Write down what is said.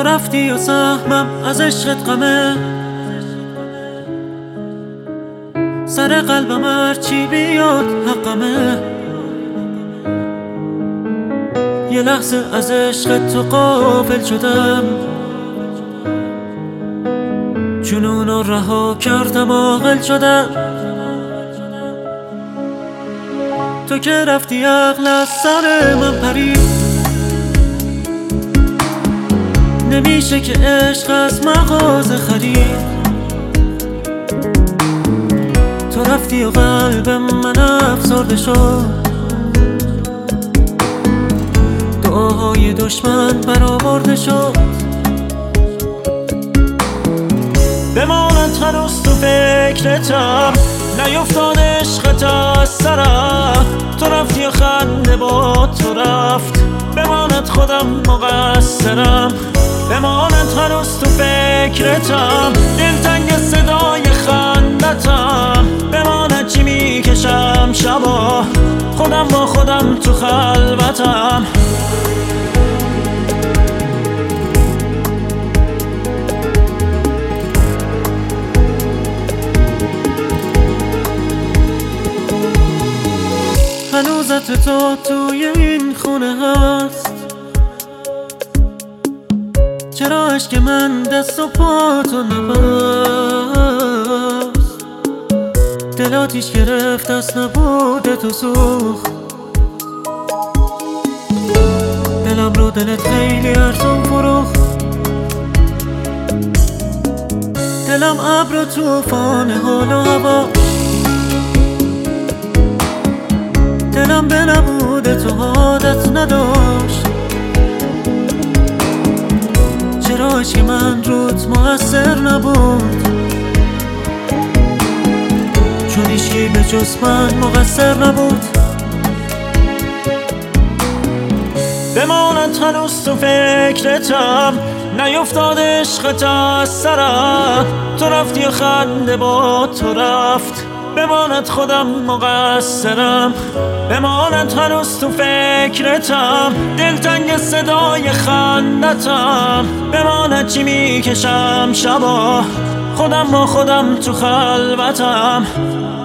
تو رفتی و سهمم از عشقت غمه، سر قلبم هرچی بیاد حقمه. یه لحظه از عشقت تو غافل شدم، جنونو رها کردم عاقل شدم. تو که رفتی عقل از سر من پرید، نمیشه که عشق از مغازه خرید. تو رفتی و قلب من افسرده شد، دعاهای دشمن برآورده شد. بماند هنوز تو فکرتم، نیفتاد عشقت از سرم. تو رفتی و خنده با تو رفت، بماند خودم مقصرم. بماند هنوز تو فکرتم، دلتنگ صدای خندتم. بماند چی میکشم شبا، خودم با خودم تو خلوتم. هنوز عطر تو توی این خونه هست، چرا اشک من دست و پا تو نبست؟ دل آتیش گرفت از نبود تو سوخت، دلم رو دلت خیلی ارزون فروخت. دلم ابر و طوفان حال و هوا، دلم به نبود تو عادت نداشت. چرا عشق من روت مؤثر نبود؟ چون هیچی به جز من مقصر نبود. بماند هنوز تو فکرتم، نیفتاد عشقت از سرم. تو رفتی و خنده با تو رفت، بماند خودم مقصرم. بماند هنوز تو فکرتم، دلتنگ صدای خندتم. بماند چی میکشم شبا، خودم با خودم تو خلوتم.